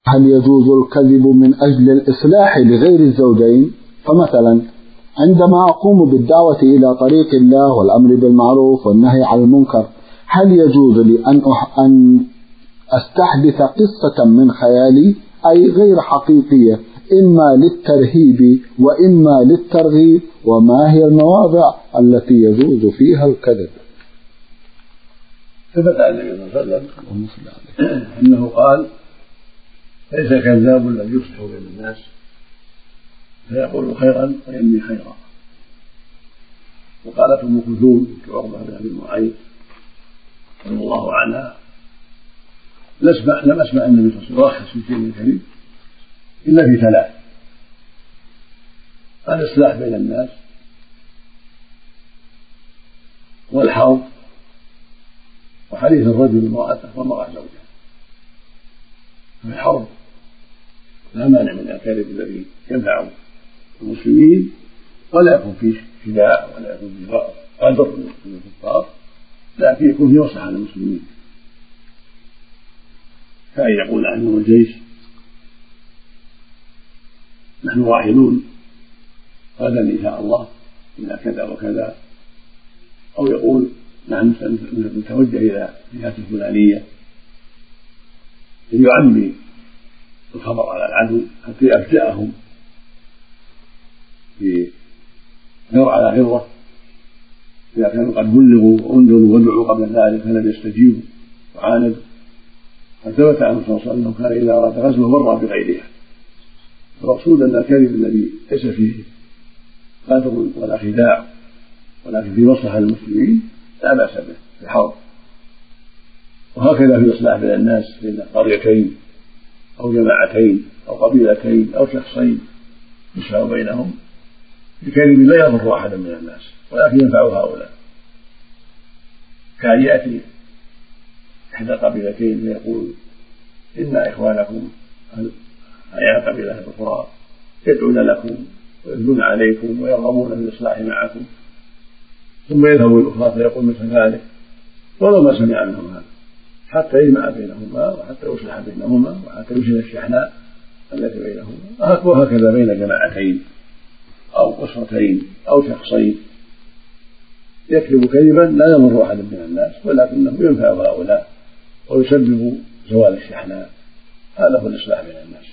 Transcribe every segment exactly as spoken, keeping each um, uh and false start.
هل يجوز الكذب من أجل الإصلاح لغير الزوجين؟ فمثلا عندما أقوم بالدعوة إلى طريق الله والأمر بالمعروف والنهي عن المنكر، هل يجوز لي أن أن أستحدث قصة من خيالي أي غير حقيقية، إما للترهيب وإما للترغيب؟ وما هي المواضع التي يجوز فيها الكذب؟ ثبت عن النبي صلى الله عليه وسلم أنه قال: ليس كذاب الذي يصلح بين الناس فيقول خيرا وينمي خيرا. وقالت ام كلثوم بنت عقبه بن ابي معيط رضي الله عنها: لم اسمع النبي صلى الله عليه وسلم يرخص في شيء من الكذب الا في ثلاث: الاصلاح بين الناس، والحوض، وحديث الرجل امراته والمراه زوجها. في الحوض لا مانع من الكذب الذي ينفع المسلمين ولا يكون فيه خداع ولا يكون فيه غدر من الكفار، لكن يكون فيه مصلحة للمسلمين، كأن يقول عنه الجيش: نحن راحلون غدا إن شاء الله إلى كذا وكذا، أو يقول: نحن نتوجه إلى الجهة الفلانية، ليعمي الخبر على العدو حتى يفجأهم في غير على غره، إذا كانوا قد بلغوا وأنذروا ودعوا قبل ذلك فلم يستجيبوا وعاندوا. فثبت عنه صلى الله عليه وسلم أنه كان إذا أراد غزوه بر بغيرها. المقصود أن الكذب الذي ليس فيه غدر ولا خداع ولكن فيه مصلحة للمسلمين لا بأس به في الحرب. وهكذا في الإصلاح بين الناس بين قريتين أو جماعتين أو قبيلتين أو شخصين يصلح بينهم بكلمة لا يضر أحدا من الناس ولكن ينفع هؤلاء، كان يأتي إحدى القبيلتين ويقول: إن إخوانكم أيها القبيلة الأخرى يدعون لكم ويثنون عليكم ويرغبون في الإصلاح معكم، ثم يذهب الأخرى فيقول مثل ذلك ولو ما سمع منهم هذا، حتى يجمع بينهما وحتى يصلح بينهما وحتى يزيل الشحناء التي بينهما. وهكذا بين جماعتين أو أسرتين أو شخصين يكذب كذبا لا يضر أحد من الناس ولكنه ينفع هؤلاء ويسبب زوال الشحناء. هذا هو الإصلاح بين الناس.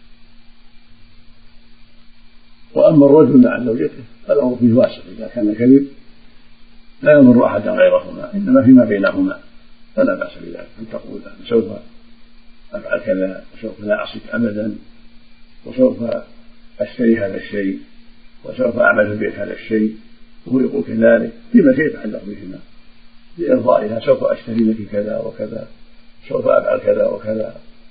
وأما الرجل مع زوجته فالأمر فيه واسع، إذا كان الكذب لا يضر أحدا غيرهما إنما فيما بينهما فلا بأس بذلك، أن تقول: سوف أفعل كذا وسوف لا أعصيك أبدا وسوف أشتري هذا الشيء وسوف أعمل في البيت هذا الشيء، وهو يقول كذلك فيما شيء يتعلق بهما لإرضائها: سوف أشتري لك كذا وكذا، سوف أفعل كذا وكذا،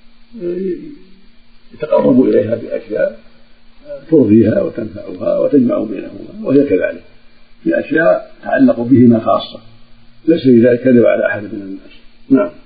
يتقرب إليها بأشياء ترضيها وتنفعها وتجمع بينهما، وهي كذلك في أشياء تعلق بهما خاصة ليس لذلك كذب على أحد من الناس. نعم.